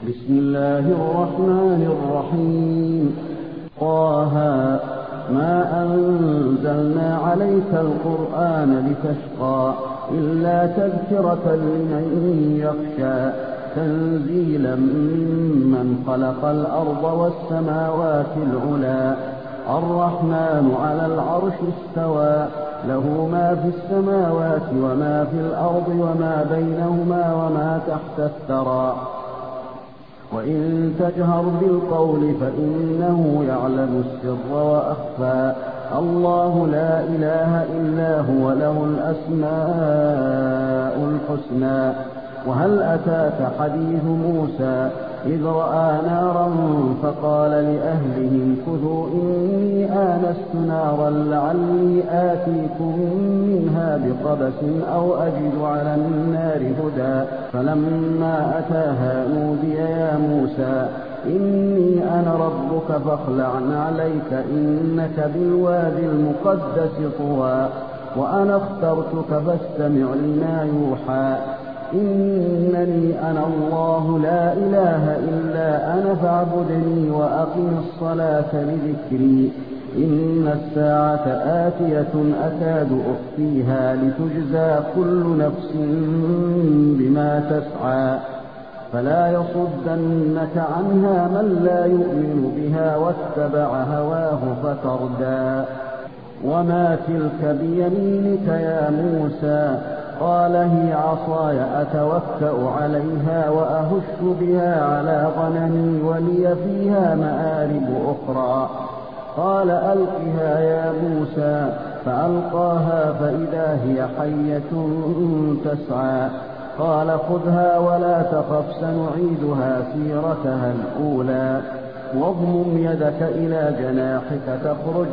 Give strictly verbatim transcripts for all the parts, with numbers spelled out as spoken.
بسم الله الرحمن الرحيم. طه ما أنزلنا عليك القرآن لتشقى إلا تذكرة لمن يخشى تنزيلا ممن خلق الأرض والسماوات العلى الرحمن على العرش استوى له ما في السماوات وما في الأرض وما بينهما وما تحت الثرى وإن تجهر بالقول فإنه يعلم السر وأخفى الله لا إله إلا هو له الأسماء الحسنى. وهل أتاك حديث موسى إذ رأى نارا فقال لأهلهم كثوا إني آنست نارا لعلي آتيكم منها بقبس أو أجد على النار هدى فلما أتاها نودي يا موسى إني أنا ربك فاخلع عليك إنك بالوادي المقدس طوى وأنا اخترتك فاستمع لما يوحى إنني أنا الله لا إله إلا أنا فاعبدني وأقم الصلاة لذكري إن الساعة آتية أكاد أخفيها لتجزى كل نفس بما تسعى فلا يصدنك عنها من لا يؤمن بها واتبع هواه فتردى. وما تلك بيمينك يا موسى قال هي عصاي أتوكأ عليها وأهش بها على غنمي ولي فيها مآرب أخرى قال ألقها يا موسى فألقاها فإذا هي حية تسعى قال خذها ولا تخف سنعيدها سيرتها الأولى واضمم يدك إلى جناحك تخرج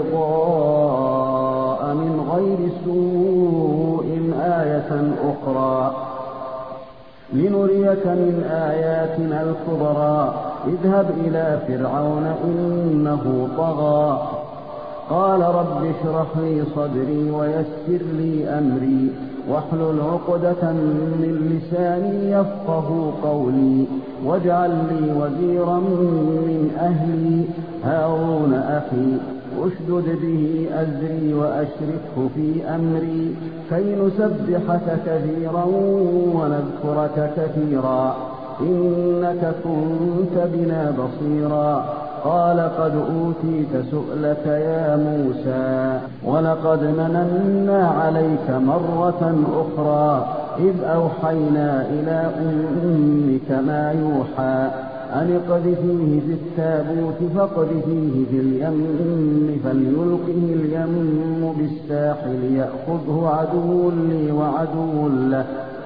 بيضاء من غير سوء آية أخرى لنريك من آياتنا الكبرى اذهب إلى فرعون إنه طغى قال رب اشرح لي صدري ويسر لي أمري واحلل عقدة من لساني يفقه قولي واجعل لي وزيرا من أهلي هارون أخي أشدد به أزري وأشركه في أمري كي نسبحك كثيرا ونذكرك كثيرا إنك كنت بنا بصيرا قال قد أوتيت سؤلك يا موسى ولقد مننا عليك مرة أخرى إذ أوحينا إلى أمك ما يوحى أن اقذفيه في التابوت فاقذفيه في اليم فليلقه اليم بالساحل يأخذه عدو لي وعدو له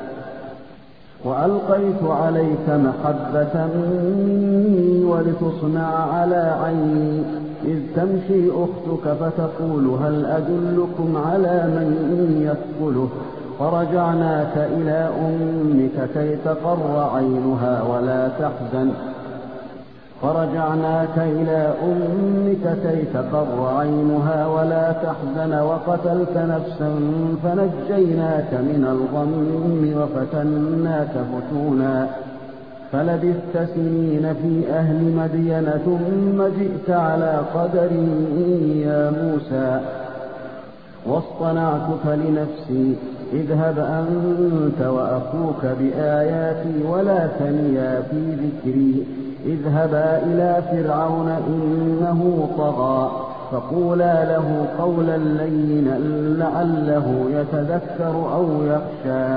وألقيت عليك محبة مني ولتصنع على عيني إذ تمشي أختك فتقول هل أدلكم على من يكفله فرجعناك إلى أمك كي تقر عينها ولا تحزن فرجعناك إلى أمك كي تقر عينها ولا تحزن وقتلت نفسا فنجيناك من الغم وفتناك فتونا فلبثت سنين في أهل مدين ثم جئت على قدري يا موسى واصطنعتك لنفسي اذهب أنت وأخوك بآياتي ولا تنيا في ذكري اذهبا إلى فرعون إنه طغى فقولا له قولا لينا لعله يتذكر أو يخشى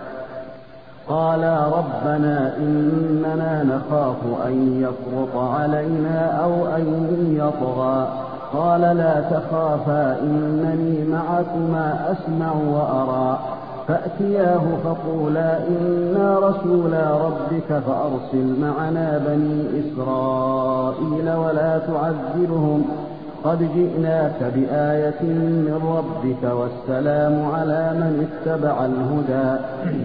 قالا ربنا إننا نخاف أن يفرط علينا أو أن يطغى قال لا تخافا إنني معكما أسمع وأرى فأتياه فقولا إنا رسولا ربك فأرسل معنا بني إسرائيل ولا تعذبهم قد جئناك بآية من ربك والسلام على من اتبع الهدى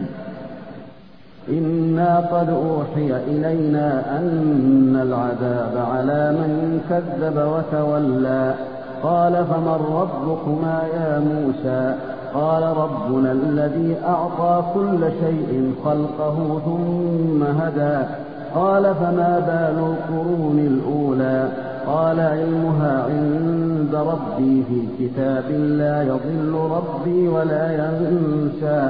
إنا قد أوحي إلينا أن العذاب على من كذب وتولى قال فمن ربكما يا موسى قال ربنا الذي أعطى كل شيء خلقه ثم هدى قال فما بال القرون الأولى قال علمها عند ربي في كتاب لا يضل ربي ولا ينسى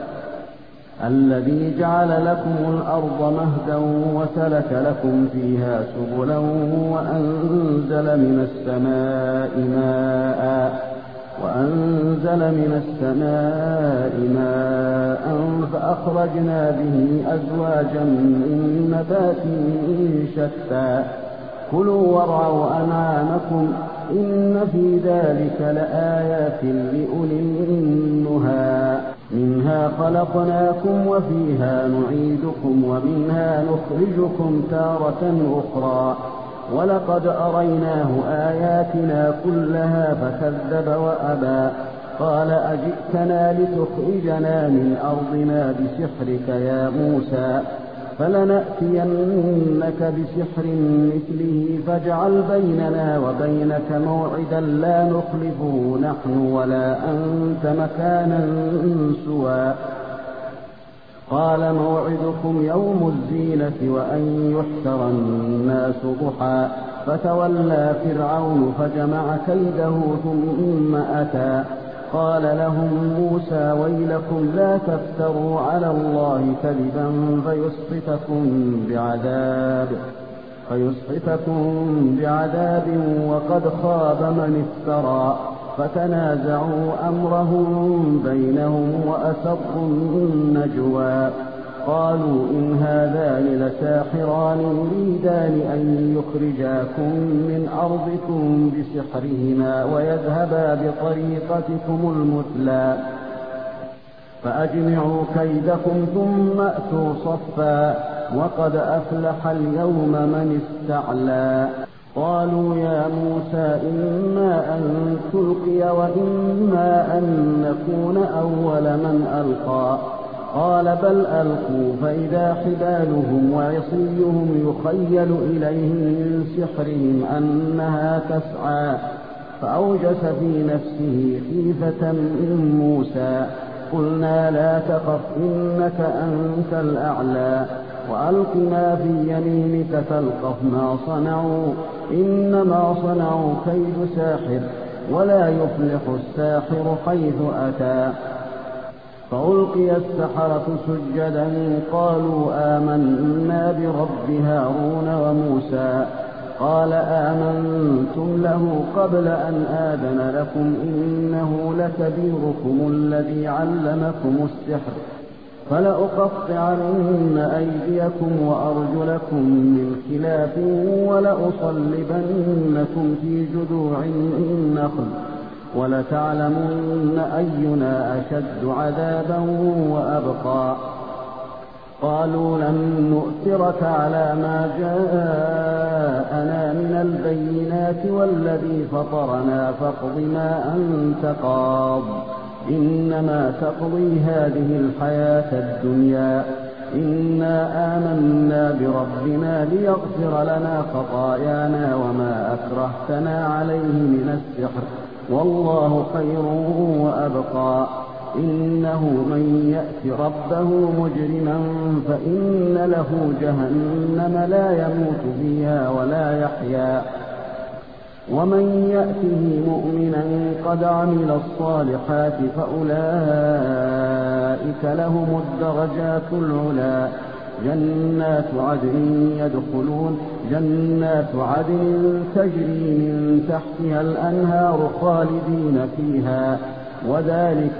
الذي جعل لكم الأرض مهدا وسلك لكم فيها سبلا وأنزل من السماء ماء وأنزل من السماء ماء فأخرجنا به أزواجا من نبات شتى كلوا وارعوا أنعامكم إن في ذلك لآيات لأولي النهى منها خلقناكم وفيها نعيدكم ومنها نخرجكم تارة أخرى ولقد أريناه آياتنا كلها فكذب وأبى قال أجئتنا لتخرجنا من أرضنا بسحرك يا موسى فلنأتينك بسحر مثله فاجعل بيننا وبينك موعدا لا نخلفه نحن ولا أنت مكانا سوى قال موعدكم يوم الزينة وأن يحشر الناس ضحى فتولى فرعون فجمع كيده ثم أتى قال لهم موسى ويلكم لا تفتروا على الله كذبا فيسقطكم بعذاب فيسقطكم بعذاب وقد خاب من افترى فتنازعوا أمرهم بينهم وأسروا النجوى قالوا إن هذان لساحران يريدان أن يخرجاكم من أرضكم بسحرهما ويذهبا بطريقتكم المثلى فأجمعوا كيدكم ثم أتوا صفا وقد أفلح اليوم من استعلى قالوا يا موسى إما أن تلقي وإما أن نكون أول من ألقى قال بل ألقوا فإذا حبالهم وعصيهم يخيل إليه من سحرهم أنها تسعى فأوجس في نفسه خيفة موسى قلنا لا تخف إنك أنت الأعلى وألق ما في يمينك تلقف ما صنعوا إنما صنعوا كيد ساحر ولا يفلح الساحر حيث أتى فألقي السحرة سجدا قالوا آمنا برب هارون وموسى قال آمنتم له قبل أن آذن لكم إنه لكبيركم الذي علمكم السحر فلأقطعن أيديكم وأرجلكم من خلاف ولأصلبنكم في جذوع النخل ولتعلمن أينا أشد عذابا وأبقى قالوا لن نؤثرك على ما جاءنا من البينات والذي فطرنا فاقض ما أنت قاض إنما تقضي هذه الحياة الدنيا إنا آمنا بربنا ليغفر لنا خطايانا وما أكرهتنا عليه من السحر والله خير وأبقى إنه من يأت ربه مجرما فإن له جهنم لا يموت فيها ولا يحيا ومن يأته مؤمنا قد عمل الصالحات فأولئك لهم الدرجات العلى جنات عدن يدخلون جنات عدن تجري من تحتها الأنهار خالدين فيها وذلك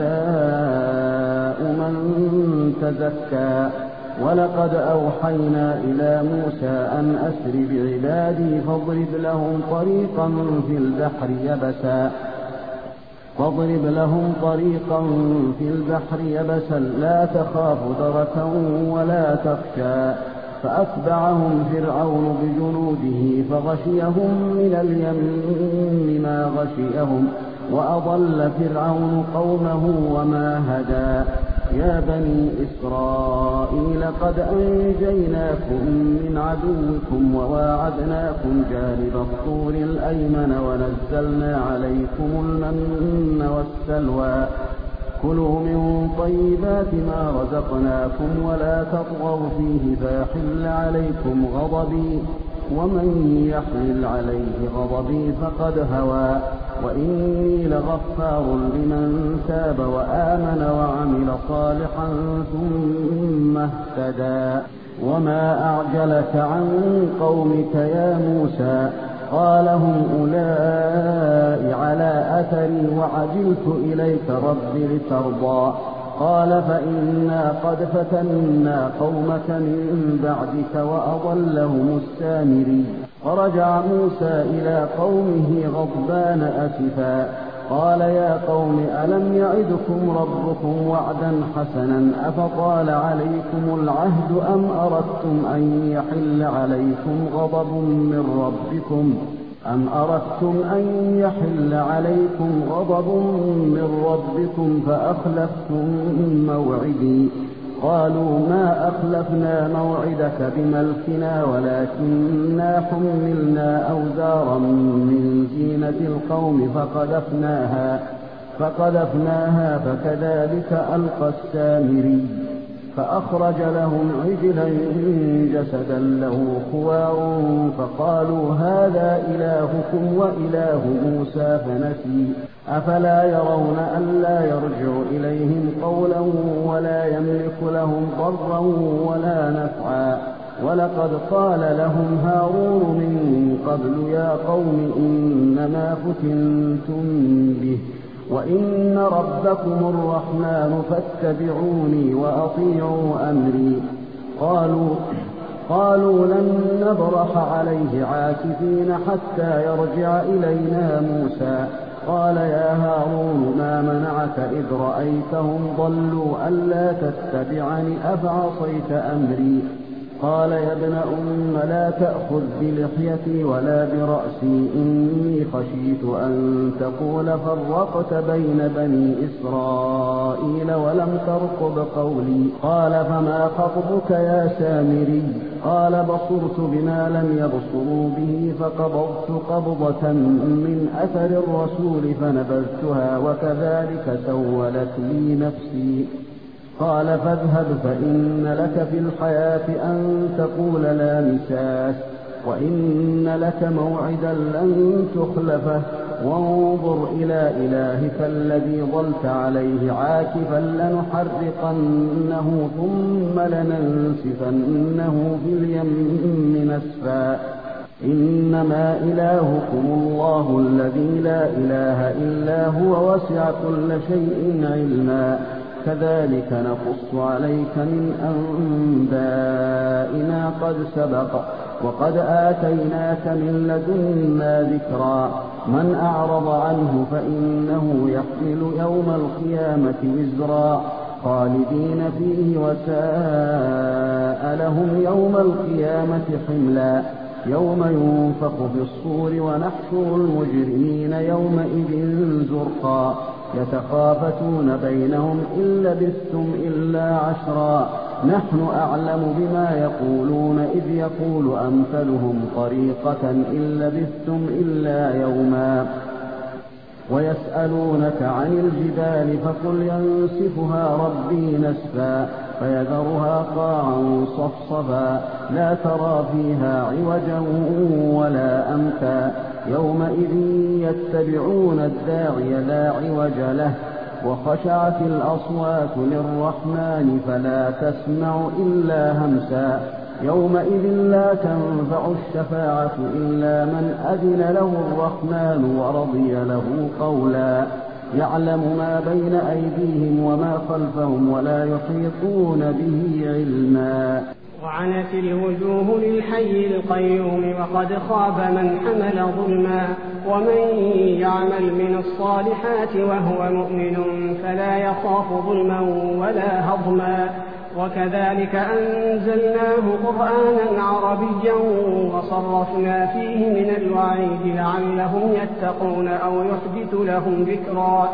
جزاء من تزكى ولقد أوحينا إلى موسى أن أسر بعبادي فاضرب لهم طريقا في البحر يبسا فاضرب لهم طريقا في البحر يبسا لا تخاف دركا ولا تخشى فأتبعهم فرعون بجنوده فغشيهم من اليم ما غشيهم وأضل فرعون قومه وما هدى يا بني إسرائيل قد أنجيناكم من عدوكم وواعدناكم جانب الطور الأيمن ونزلنا عليكم المن والسلوى كلوا من طيبات ما رزقناكم ولا تطغوا فيه فيحل عليكم غضبي ومن يحلل عليه غضبي فقد هوى وإني لغفار لمن تاب وآمن وعمل صالحا ثم اهتدى. وما أعجلك عن قومك يا موسى؟ قال هم أولئك على أثري وعجلت إليك رب لترضى. قال فإنا قد فتنا قومك من بعدك وأضلهم السامري. فرجع موسى إلى قومه غضبان أسفا قال يا قوم ألم يعدكم ربكم وعدا حسنا أفطال عليكم العهد أم أردتم أن يحل عليكم غضب من ربكم أم أردتم أن يحل عليكم غضب من ربكم فأخلفتم موعدي. قالوا ما أخلفنا موعدك بملكنا ولكننا حملنا أوزارا من زينة القوم فقذفناها فقذفناها فكذلك ألقى السامري. فأخرج لهم عجلا جسدا له خوار فقالوا هذا إلهكم وإله موسى فنسي. أفلا يرون ألا يرجع إليهم قولا ولا يملك لهم ضرا ولا نفعا. ولقد قال لهم هارون من قبل يا قوم إنما فتنتم به وإن ربكم الرحمن فاتبعوني وأطيعوا أمري. قالوا قالوا لن نبرح عليه عاكفين حتى يرجع إلينا موسى. قال يا هارون ما منعك إذ رأيتهم ضلوا ألا تتبعني أفعصيت أمري. قال يا ابن أم لا تأخذ بلحيتي ولا برأسي إني خشيت أن تقول فرقت بين بني إسرائيل ولم ترقب قولي. قال فما خطبك يا سامري؟ قال بصرت بما لم يبصروا به فقبضت قبضة من أثر الرسول فنبذتها وكذلك سولت لي نفسي. قال فاذهب فإن لك في الحياة أن تقول لا مساس وإن لك موعدا لن تخلفه وانظر إلى إلهك الذي ظلت عليه عاكفا لنحرقنه ثم لننسفنه في اليم نسفا. إنما إلهكم الله الذي لا إله إلا هو وسع كل شيء علما. كذلك نقص عليك من أنباء ما قد سبق وقد آتيناك من لدنا ذكرا. من أعرض عنه فإنه يحمل يوم القيامة وزرا خالدين فيه وساء لهم يوم القيامة حملا. يوم ينفخ في الصور ونحشر المجرمين يومئذ زرقا يتخافتون بينهم إن لبثتم إلا عشرا نحن أعلم بما يقولون إذ يقول أمثلهم طريقة إن لبثتم إلا يوما. ويسألونك عن الجبال فقل ينسفها ربي نسفا فيذرها قاعا صفصفا لا ترى فيها عوجا ولا أمتا. يومئذ يتبعون الداعي لا عوج له وخشعت الأصوات للرحمن فلا تسمع إلا همسا. يومئذ لا تنفع الشفاعة إلا من أذن له الرحمن ورضي له قولا. يعلم ما بين أيديهم وما خلفهم ولا يحيطون به علما. وعنت الوجوه للحي القيوم وقد خاب من حمل ظلما. ومن يعمل من الصالحات وهو مؤمن فلا يخاف ظلما ولا هضما. وكذلك أنزلناه قرآنا عربيا وصرفنا فيه من الوعيد لعلهم يتقون أو يحدث لهم ذكرا.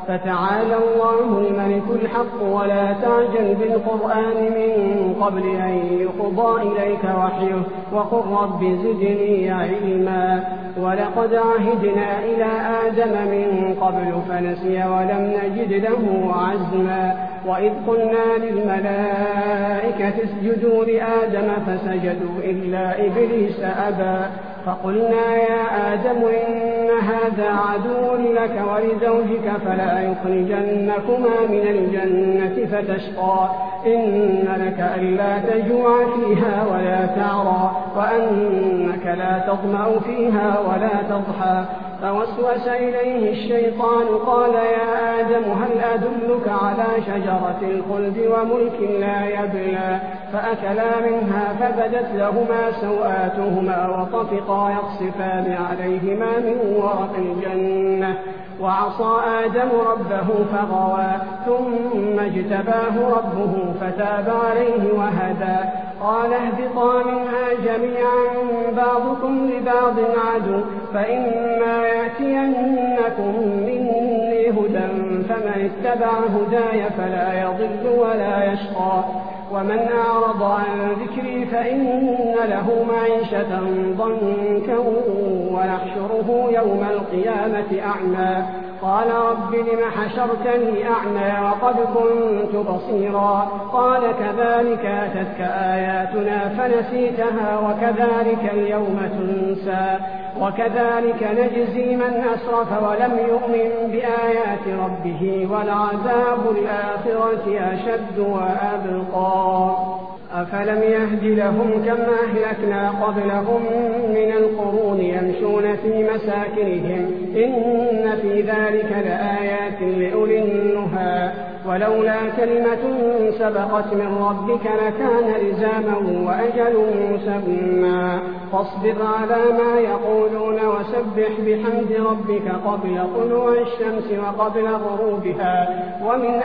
فتعالى الله الملك الحق ولا تعجل بالقرآن من قبل أن يقضى إليك وحيه وقل رب زدني علما ولقد عهدنا إلى آدم من قبل فنسي ولم نجد له عزما وإذ قلنا للملائكة اسجدوا لآدم فسجدوا إلا إبليس أبى فقلنا يا آدم إن هذا عدو لك ولزوجك فلا يخرجنكما من الجنة فتشقى إن لك ألا تجوع فيها ولا تعرى وأنك لا تظمأ فيها ولا تضحى فوسوس إليه الشيطان قال يا آدم هل أدلك على شجرة الخلد وملك لا يبلى فأكلا منها فبدت لهما سوآتهما وطفقا يخصفان عليهما من ورق الجنة وعصى آدم ربه فغوى ثم اجتباه ربه فتاب عليه وهدى قال اهبطا منها جميعا بعضكم لبعض عدو فإما يأتينكم مني هدى فمن اتبع هداي فلا يضل ولا يشقى ومن أعرض عن ذكري فإن له معيشة ضنكا ونحشره يوم القيامة أعمى قال رب لم حشرتني أعمى وقد كنت بصيرا قال كذلك أتتك آياتنا فنسيتها وكذلك اليوم تنسى وكذلك نجزي من أسرف ولم يؤمن بآيات ربه ولعذاب الآخرة أشد وأبقى أفلم يهد لهم كما أهلكنا قبلهم من القرون يمشون في مساكنهم إن في ذلك لآيات لأولي النهى ولولا كلمة سبقت من ربك لكان لزاما وأجل مسمى فاصبر على ما يقولون وسبح بحمد ربك قبل طلوع الشمس وقبل غروبها ومن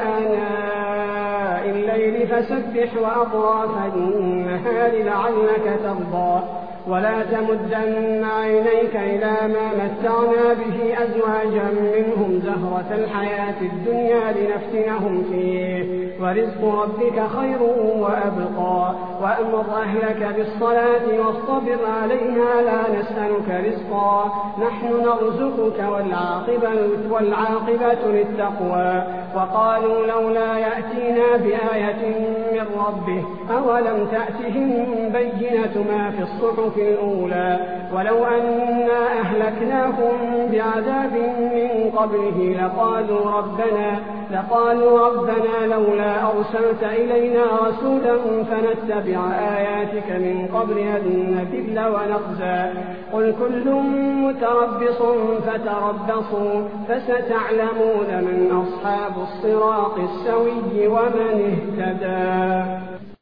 آناء الليل فسبح وأطراف النهار لعلك ترضى ولا تمدن عينيك إلى ما متعنا به أزواجا منهم زهرة الحياة الدنيا لنفتنهم فيه ورزق ربك خير وأبقى وأمر أهلك بالصلاة واصطبر عليها لا نسألك رزقا نحن نرزقك والعاقبة, والعاقبة للتقوى وقالوا لولا يأتينا بآية من ربه أولم تأتهم بينة ما في الصحف الأولى ولو أنا أهلكناهم بعذاب من قبله لقالوا ربنا لقالوا ربنا لولا أرسلت إلينا رسولا فنتبع آياتك من قبل أن نذل ونخزى قل كل متربص فتربصوا فستعلمون من أصحاب الصراط السوي ومن اهتدى.